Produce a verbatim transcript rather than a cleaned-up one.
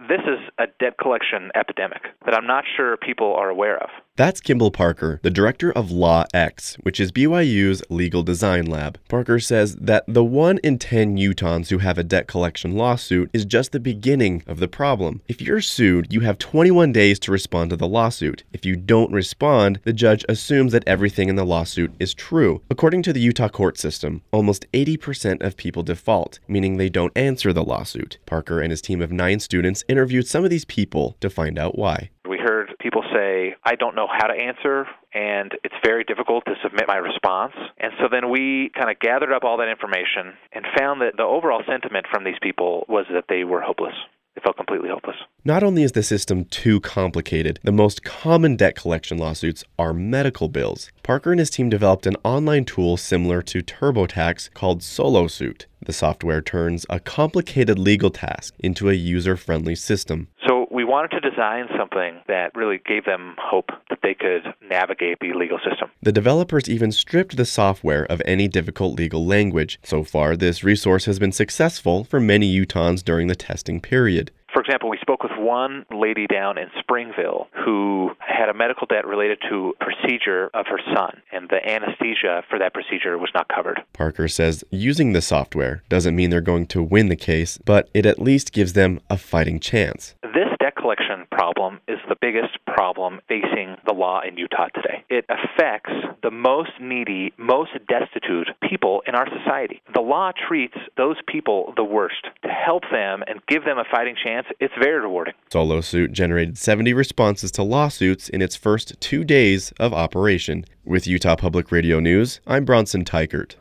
this is a debt collection epidemic that I'm not sure people are aware of. That's Kimball Parker, the director of Law X, which is B Y U's legal design lab. Parker says that the one in ten Utahns who have a debt collection lawsuit is just the beginning of the problem. If you're sued, you have twenty-one days to respond to the lawsuit. If you don't respond, the judge assumes that everything in the lawsuit is true. According to the Utah court system, almost eighty percent of people default, meaning they don't answer the lawsuit. Parker and his team of nine students interviewed some of these people to find out why. We heard people say, I don't know how to answer, and it's very difficult to submit my response. And so then we kind of gathered up all that information and found that the overall sentiment from these people was that they were hopeless. They felt completely hopeless. Not only is the system too complicated, the most common debt collection lawsuits are medical bills. Parker and his team developed an online tool similar to TurboTax called SoloSuit. The software turns a complicated legal task into a user-friendly system. So we wanted to design something that really gave them hope that they could navigate the legal system. The developers even stripped the software of any difficult legal language. So far, this resource has been successful for many Utahns during the testing period. For example, we spoke with one lady down in Springville who had a medical debt related to a procedure of her son, and the anesthesia for that procedure was not covered. Parker says using the software doesn't mean they're going to win the case, but it at least gives them a fighting chance. This debt collection problem is the biggest problem facing the law in Utah today. It affects the most needy, most destitute people in our society. The law treats those people the worst. To help them and give them a fighting chance, it's very rewarding. SoloSuit generated seventy responses to lawsuits in its first two days of operation. With Utah Public Radio News, I'm Bronson Teichert.